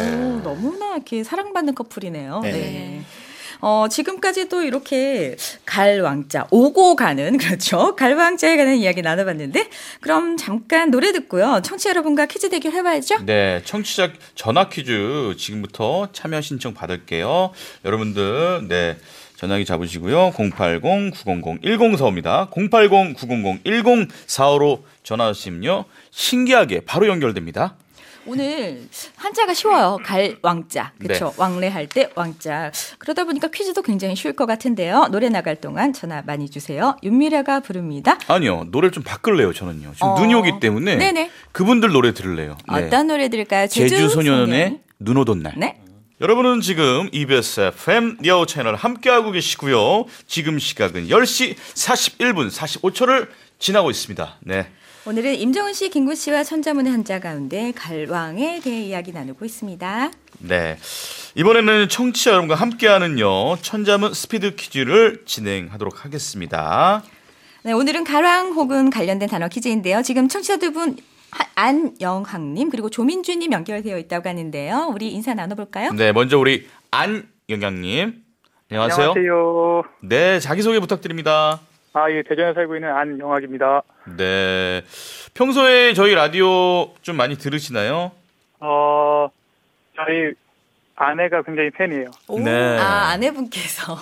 너무나 이렇게 사랑받는 커플이네요. 네. 네. 지금까지도 이렇게 갈왕자, 오고 가는, 그렇죠. 갈왕자에 관한 이야기 나눠봤는데, 그럼 잠깐 노래 듣고요. 청취자 여러분과 퀴즈 대결 해봐야죠. 네, 청취자 전화 퀴즈 지금부터 참여 신청 받을게요. 여러분들, 네, 전화기 잡으시고요. 080-900-1045입니다. 080-900-1045로 전화하시면요. 신기하게 바로 연결됩니다. 오늘 한자가 쉬워요. 갈왕자. 그렇죠. 네. 왕래할 때 왕자. 그러다 보니까 퀴즈도 굉장히 쉬울 것 같은데요. 노래 나갈 동안 전화 많이 주세요. 윤미래가 부릅니다. 아니요, 노래를 좀 바꿀래요, 저는요. 지금 눈이 오기 때문에 네네. 그분들 노래 들을래요. 네. 어떤 노래 들을까요? 제주소년의 눈 오던 날. 네. 여러분은 지금 EBS FM 리아오 채널 함께하고 계시고요. 지금 시각은 10시 41분 45초를 지나고 있습니다. 네. 오늘은 임정은 씨, 김구 씨와 천자문의 한자 가운데 갈왕에 대해 이야기 나누고 있습니다. 네. 이번에는 청취자 여러분과 함께하는요. 천자문 스피드 퀴즈를 진행하도록 하겠습니다. 네, 오늘은 갈왕 혹은 관련된 단어 퀴즈인데요. 지금 청취자 두 분 안영학님 그리고 조민주님 연결되어 있다고 하는데요. 우리 인사 나눠볼까요? 네, 먼저 우리 안영양님. 안녕하세요. 안녕하세요. 네, 자기소개 부탁드립니다. 예, 대전에 살고 있는 안영학입니다. 네. 평소에 저희 라디오 좀 많이 들으시나요? 저희 아내가 굉장히 팬이에요. 오, 네. 아내분께서.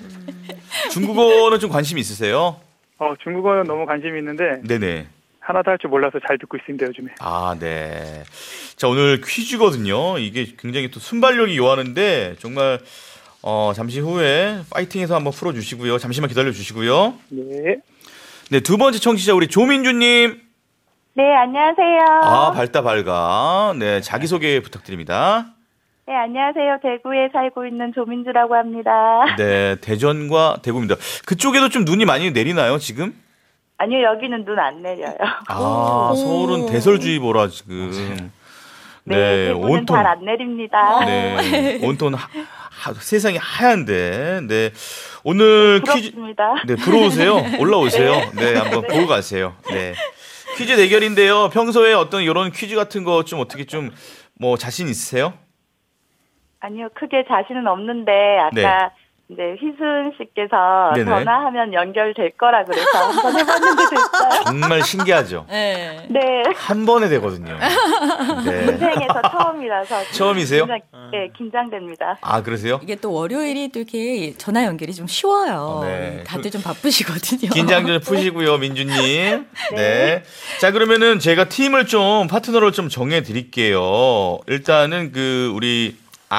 중국어는 좀 관심 있으세요? 중국어는 너무 관심이 있는데 네네. 하나도 할 줄 몰라서 잘 듣고 있습니다, 요즘에. 아, 네. 자, 오늘 퀴즈거든요. 이게 굉장히 또 순발력이 요하는데 정말 잠시 후에 파이팅해서 한번 풀어주시고요. 잠시만 기다려주시고요. 네. 네, 두 번째 청취자 우리 조민주님. 네, 안녕하세요. 아, 밝다 밝아. 네, 자기소개 부탁드립니다. 네, 안녕하세요. 대구에 살고 있는 조민주라고 합니다. 네, 대전과 대구입니다. 그쪽에도 좀 눈이 많이 내리나요, 지금? 아니요, 여기는 눈 안 내려요. 아, 서울은 대설주의보라 지금. 네, 대구는 잘 안 내립니다. 네, 온통 세상이 하얀데, 네. 오늘 부럽습니다. 퀴즈, 네, 부러우세요? 올라오세요. 네, 한번 보고 가세요. 네. 퀴즈 대결인데요. 평소에 어떤 이런 퀴즈 같은 거 좀 어떻게 좀 뭐 자신 있으세요? 아니요, 크게 자신은 없는데 아까 네. 이제 희순 씨께서 네네. 전화하면 연결될 거라 그래서 한번 해봤는데 됐어요. 정말 신기하죠? 네. 네, 한 번에 되거든요. 네. 인생에서 처음이라서 처음이세요? 네, 긴장됩니다. 아, 그러세요? 이게 또 월요일이 또 이렇게 전화 연결이 좀 쉬워요. 네. 다들 좀 바쁘시거든요. 긴장 좀 푸시고요, 민주님. 네. 자, 그러면은 제가 팀을 좀, 파트너를 좀 정해 드릴게요. 일단은 우리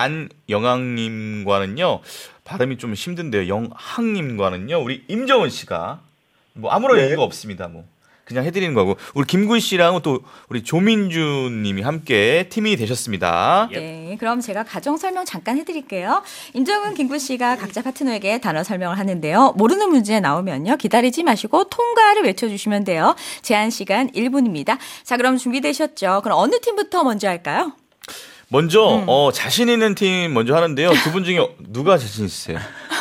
안영학님과는요, 발음이 좀 힘든데요. 영학님과는요, 우리 임정은 씨가, 뭐 아무런 이유가 없습니다. 뭐. 그냥 해드리는 거고. 우리 김군 씨랑 또 우리 조민주 님이 함께 팀이 되셨습니다. 네, 그럼 제가 가정 설명 잠깐 해드릴게요. 임정은, 김구 씨가 각자 파트너에게 단어 설명을 하는데요. 모르는 문제 나오면요. 기다리지 마시고 통과를 외쳐주시면 돼요. 제한 시간 1분입니다. 자, 그럼 준비되셨죠? 그럼 어느 팀부터 먼저 할까요? 먼저, 자신 있는 팀 먼저 하는데요. 두 분 중에 누가 자신 있으세요?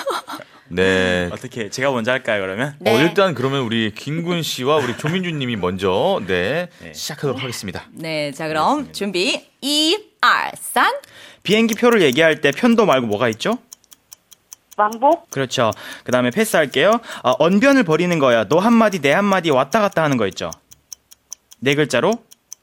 네. 어떻게 제가 먼저 할까요, 그러면? 네. 일단 그러면 우리 김군 씨와 우리 조민주 님이 먼저 시작하도록 하겠습니다. 네, 자, 그럼 준비, 2, 2, 3. 비행기 표를 얘기할 때 편도 말고 뭐가 있죠? 왕복, 그렇죠. 그 다음에 패스할게요. 언변을 벌이는 거야. 너 한마디 내 한마디 왔다 갔다 하는 거 있죠. 네 글자로.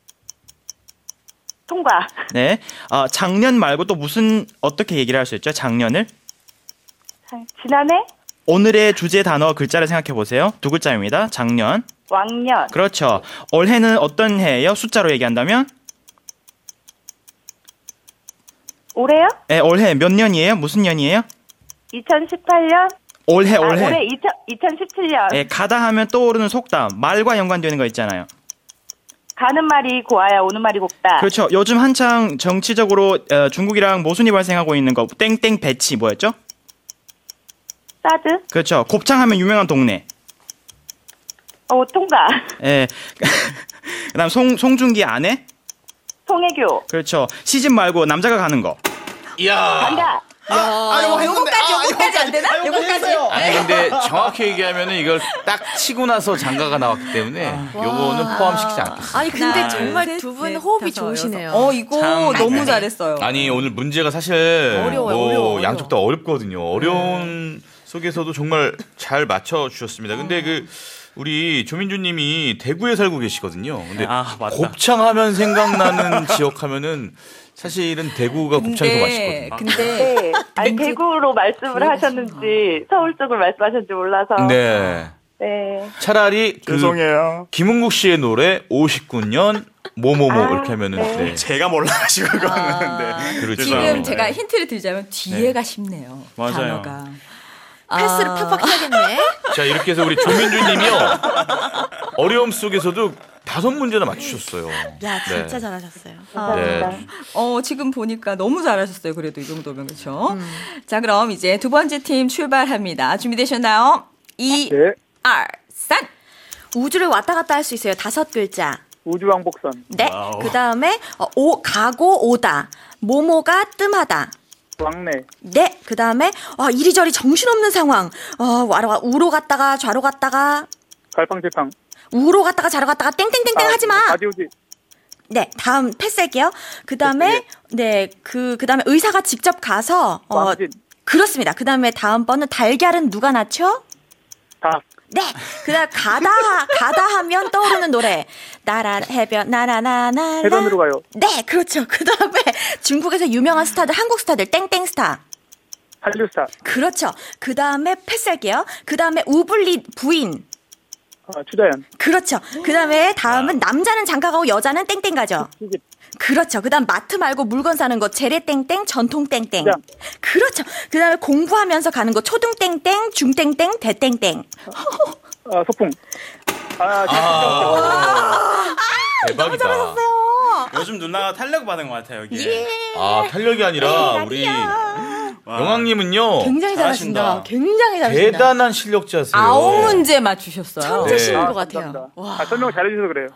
통과, 네. 작년 말고 또 무슨 어떻게 얘기를 할 수 있죠? 작년을. 지난해, 오늘의 주제 단어 글자를 생각해 보세요. 두 글자입니다. 작년. 왕년, 그렇죠. 올해는 어떤 해예요? 숫자로 얘기한다면? 올해요? 네, 올해 몇 년이에요? 무슨 년이에요? 2018년, 올해. 올해 2017년. 네, 가다 하면 떠오르는 속담. 말과 연관되는 거 있잖아요. 가는 말이 고와야 오는 말이 곱다. 그렇죠. 요즘 한창 정치적으로 중국이랑 모순이 발생하고 있는 거. 땡땡 배치 뭐였죠? 사드, 그렇죠. 곱창하면 유명한 동네. 통과, 예. 그다음 송중기 아내. 송혜교, 그렇죠. 시집 말고 남자가 가는 거. 이야. 간다, 요거까지 안 되나? 요거까지. 아니 근데 정확히 얘기하면은 이걸 딱 치고 나서 장가가 나왔기 때문에 요거는 포함시키지 않겠습니다. 아니 근데 하나, 정말 셋, 두 분 넷, 호흡이 다섯, 좋으시네요. 여섯. 이거 참. 너무 잘했어요. 아니 오늘 문제가 사실 어려워요. 양쪽 다 어렵거든요. 어려운 속에서도 정말 잘 맞춰 주셨습니다. 근데 우리 조민주님이 대구에 살고 계시거든요. 근데 맞다. 곱창하면 생각나는 지역하면은 사실은 대구가 곱창이 더 맛있거든요. 근데 네. 아니, 대구로 말씀을 하셨는지, 서울 쪽을 말씀하셨는지 몰라서. 네. 네. 차라리 죄송해요. 김은국 씨의 노래 59년 뭐뭐뭐 이렇게 하면은 네. 네. 제가 몰라가지고 그거는. 네. 그렇죠. 지금 제가 힌트를 드리자면 뒤에가 쉽네요. 맞아요. 단어가. 패스를 팍팍 해야겠네. 자 이렇게 해서 우리 조민주님이요 어려움 속에서도 5문제나 맞추셨어요. 야 진짜 네. 잘하셨어요. 감사합니다. 네. 지금 보니까 너무 잘하셨어요. 그래도 이 정도면 그렇죠. 자, 그럼 이제 두 번째 팀 출발합니다. 준비되셨나요? 2, 네. 산. 우주를 왔다 갔다 할 수 있어요. 5글자. 우주왕복선, 네. 그 다음에 가고 오다. 모모가 뜸하다. 왕래, 네. 그 다음에 이리저리 정신없는 상황. 우로 갔다가 좌로 갔다가 갈팡질팡, 우로 갔다가 좌로 갔다가 땡땡땡땡 하지 마. 바디오지, 네. 다음 패스할게요. 그 다음에 네. 그 다음에 의사가 직접 가서 왕진, 그렇습니다. 그 다음에 다음 번은 달걀은 누가 낳죠? 닭, 네. 그다음 가다 하면 떠오르는 노래. 나라 해변 나나나나. 해변으로 가요, 네, 그렇죠. 그다음에 중국에서 유명한 스타들, 한국 스타들 땡땡 스타. 한류스타, 그렇죠. 그다음에 패스할게요. 그다음에 우블리 부인. 추자연, 그렇죠. 그다음에 다음은 남자는 장가 가고 여자는 땡땡 가죠. 시집, 그렇죠. 그다음 마트 말고 물건 사는 거 재래 땡땡, 전통 땡땡. 시장. 그렇죠. 그다음에 공부하면서 가는 거 초등 땡땡, 중 땡땡, 대 땡땡. 소풍, 대박이다. 요즘 누나가 탄력 받은 것 같아요 여기. 탄력이 아니라 우리 영왕님은요 굉장히 잘하신다. 잘하신다. 굉장히 잘하신다. 대단한 실력자세요. 9문제 맞추셨어요. 천재신 네. 것 같아요. 감사합니다. 설명 잘해주셔서 그래요.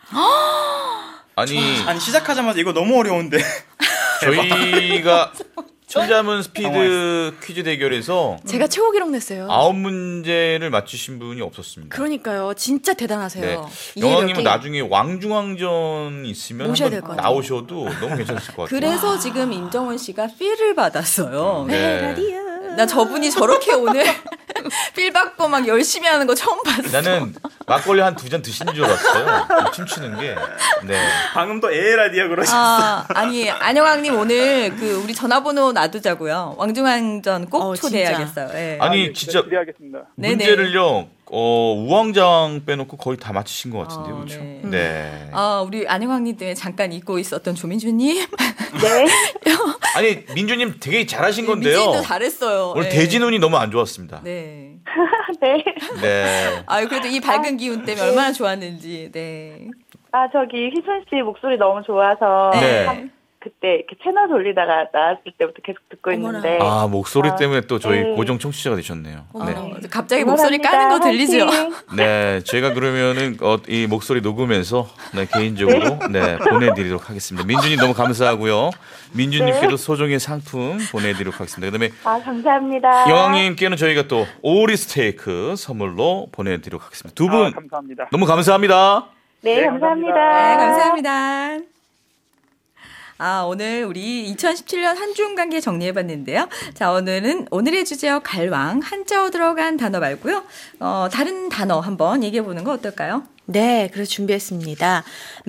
아니 시작하자마자 이거 너무 어려운데. 저희가 천자문 스피드 퀴즈 대결에서 제가 최고 기록 냈어요. 9문제를 맞추신 분이 없었습니다. 그러니까요. 진짜 대단하세요. 네. 이해력이. 영왕님은 나중에 왕중왕전 있으면 모셔야 한번 될 것 같아요. 나오셔도 너무 괜찮을 것 같아요. 그래서 지금 임정원 씨가 필을 받았어요. 네. 나 저분이 저렇게 오늘 필 받고 막 열심히 하는 거 처음 봤어. 나는 막걸리 한 2잔 드시는 줄 알았어요. 춤추는 게. 네. 방금 또 에라디아 그러셨어. 아니 안영왕님 오늘 우리 전화번호 놔두자고요. 왕중왕전 꼭 초대해야겠어요. 네. 아니 진짜 기대하겠습니다. 문제를요. 우왕장 빼놓고 거의 다 맞히신 것 같은데요. 그렇죠? 네. 네. 우리 안영왕님 때문에 잠깐 잊고 있었던 조민주님. 네. 아니 민주님 되게 잘하신 건데요. 민주님도 잘했어요. 오늘 네. 대진운이 너무 안 좋았습니다. 네. 네. 네. 그래도 이 밝은 기운 때문에 얼마나 좋았는지. 네. 저기 희순 씨 목소리 너무 좋아서 네. 그때 이렇게 채널 돌리다가 나왔을 때부터 계속 듣고 어머나. 있는데. 목소리 때문에 또 저희 네. 고정 청취자가 되셨네요. 네. 갑자기 목소리 까는 거 들리죠? 화이팅! 네, 제가 그러면은 이 목소리 녹음해서 개인적으로 보내드리도록 하겠습니다. 민준이 너무 감사하고요. 민준님께도 소정의 상품 보내드리도록 하겠습니다. 그다음에 감사합니다. 영왕님께는 저희가 또 오리 스테이크 선물로 보내드리도록 하겠습니다. 두 분 감사합니다. 너무 감사합니다. 네, 네, 감사합니다. 네, 감사합니다. 오늘 우리 2017년 한중 관계 정리해봤는데요. 자, 오늘의 주제어 갈왕, 한자어 들어간 단어 말고요. 다른 단어 한번 얘기해보는 거 어떨까요? 네, 그래서 준비했습니다.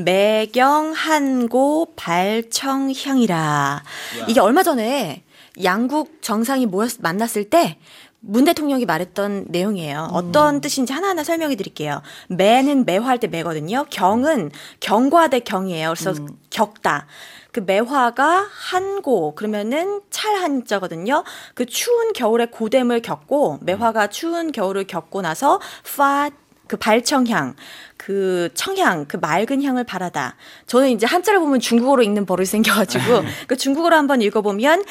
매경한고 발청향이라. 이게 얼마 전에 양국 정상이 만났을 때 문 대통령이 말했던 내용이에요. 어떤 뜻인지 하나하나 설명해 드릴게요. 매는 매화할 때 매거든요. 경은 경과대 경이에요. 그래서 겪다. 그 매화가 한고 그러면은 찰 한자거든요. 그 추운 겨울에 고됨을 겪고 매화가 추운 겨울을 겪고 나서 그 발청향, 그 청향, 그 맑은 향을 바라다. 저는 이제 한자를 보면 중국어로 읽는 버릇이 생겨가지고 그 중국어로 한번 읽어보면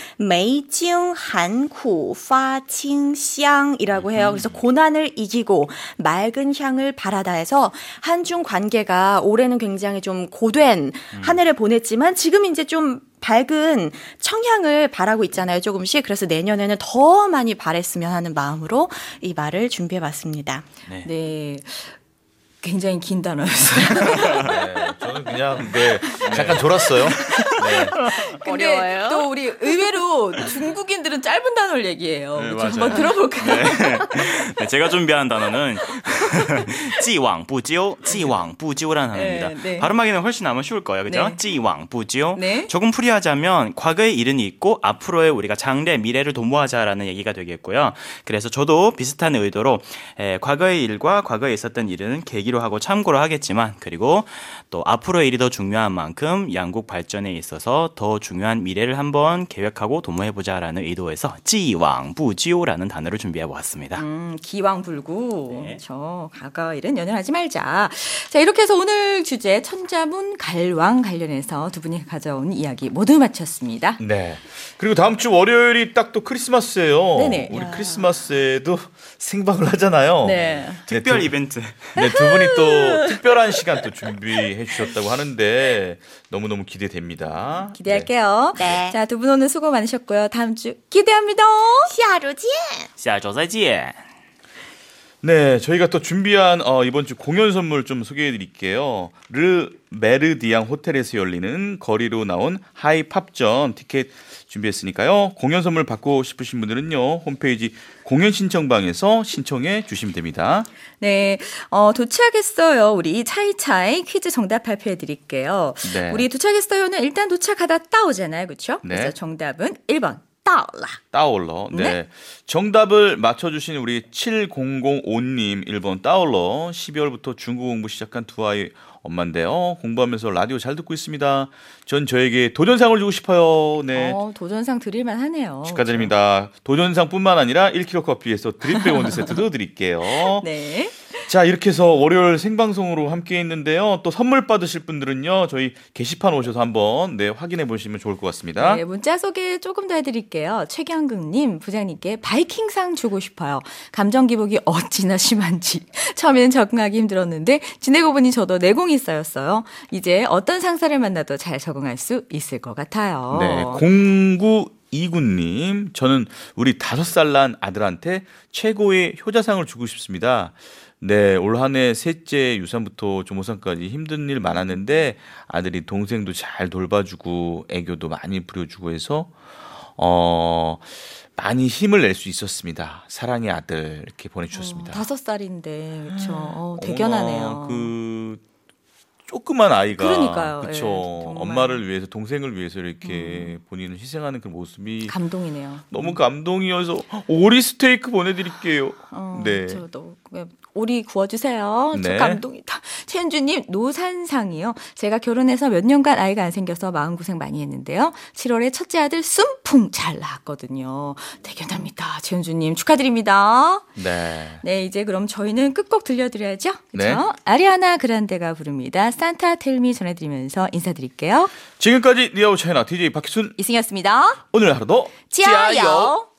매징 한쿠 파칭香이라고 해요. 그래서 고난을 이기고 맑은 향을 바라다 해서 한중 관계가 올해는 굉장히 좀 고된 한 해를 보냈지만 지금 이제 좀 밝은 청향을 바라고 있잖아요, 조금씩. 그래서 내년에는 더 많이 바랬으면 하는 마음으로 이 말을 준비해봤습니다. 네. 굉장히 긴 단어였어요. 네, 저는 그냥 잠깐 졸았어요. 네. 근데 어려워요? 또 우리 의외로 중국인들은 짧은 단어를 얘기해요. 네, 좀 맞아요. 한번 들어볼까요? 네, 제가 준비한 단어는 既往不咎, 既往不咎라는 단어입니다. 네. 발음하기는 훨씬 아마 쉬울 거예요. 그죠? 네. 既往不咎. 네. 조금 풀이하자면 과거의 일은 있고 앞으로의 우리가 장래, 미래를 도모하자라는 얘기가 되겠고요. 그래서 저도 비슷한 의도로 과거의 일과 과거에 있었던 일은 계기로 하고 참고로 하겠지만 그리고 또 앞으로의 일이 더 중요한 만큼 양국 발전에 있어서 더 중요한 미래를 한번 계획하고 도모해보자라는 의도에서 既往不咎라는 단어를 준비해보았습니다. 기왕불구. 네. 저 과거 일은 연연하지 말자. 자, 이렇게 해서 오늘 주제 천자문 갈왕 관련해서 두 분이 가져온 이야기 모두 마쳤습니다. 네. 그리고 다음 주 월요일이 딱 또 크리스마스예요. 네네. 우리 크리스마스에도 생방을 하잖아요. 네. 특별 네, 이벤트. 네, 두 분이 또 특별한 시간 또 준비해 주셨다고 하는데 너무너무 기대됩니다. 기대할게요. 네. 자, 두 분 오늘 수고 많으셨고요. 다음 주 기대합니다. 下周见。 下周再见. 네, 저희가 또 준비한 이번 주 공연 선물 좀 소개해 드릴게요. 르 메르디앙 호텔에서 열리는 거리로 나온 하이팝전 티켓 준비했으니까요. 공연 선물 받고 싶으신 분들은요. 홈페이지 공연 신청방에서 신청해 주시면 됩니다. 네, 도착했어요. 우리 차이차이 퀴즈 정답 발표해 드릴게요. 네. 우리 도착했어요는 일단 도착하다 따오잖아요. 그렇죠? 네. 그래서 정답은 1번 따올라. 따올러. 네. 정답을 맞춰주신 우리 7005님 1번 따올러. 12월부터 중국 공부 시작한 두 아이 엄마인데요. 공부하면서 라디오 잘 듣고 있습니다. 전 저에게 도전상을 주고 싶어요. 네. 도전상 드릴만 하네요. 축하드립니다. 도전상뿐만 아니라 1kg 커피에서 드립백 원두 세트도 드릴게요. 네. 자, 이렇게 해서 월요일 생방송으로 함께 했는데요. 또 선물 받으실 분들은요. 저희 게시판 오셔서 한번 확인해 보시면 좋을 것 같습니다. 네, 문자 소개 조금 더 해드릴게요. 최경근님, 부장님께 바이킹상 주고 싶어요. 감정 기복이 어찌나 심한지. 처음에는 적응하기 힘들었는데 지내고 보니 저도 내공이 쌓였어요. 이제 어떤 상사를 만나도 잘 적응할 수 있을 것 같아요. 네, 0929님, 저는 우리 5살 난 아들한테 최고의 효자상을 주고 싶습니다. 네, 올 한 해 셋째 유산부터 조모상까지 힘든 일 많았는데 아들이 동생도 잘 돌봐주고 애교도 많이 부려주고 해서 많이 힘을 낼 수 있었습니다. 사랑의 아들 이렇게 보내주셨습니다. 5살인데 그렇죠. 대견하네요. 그 조그만 아이가 그러니까요. 그렇죠. 예, 정말. 엄마를 위해서 동생을 위해서 이렇게 본인은 희생하는 그 모습이 감동이네요. 너무 감동이어서 오리 스테이크 보내드릴게요. 네. 저도 오리 구워주세요. 저 네. 감동이다. 최현주님, 노산상이요. 제가 결혼해서 몇 년간 아이가 안 생겨서 마음고생 많이 했는데요. 7월에 첫째 아들 순풍 잘 낳았거든요. 대견합니다. 최현주님 축하드립니다. 네. 네, 이제 그럼 저희는 끝곡 들려드려야죠. 그렇죠? 네. 아리아나 그란데가 부릅니다. 산타 텔미 전해드리면서 인사드릴게요. 지금까지 니아오 차이나 DJ 박희순 이승이었습니다. 오늘 하루도 지아요.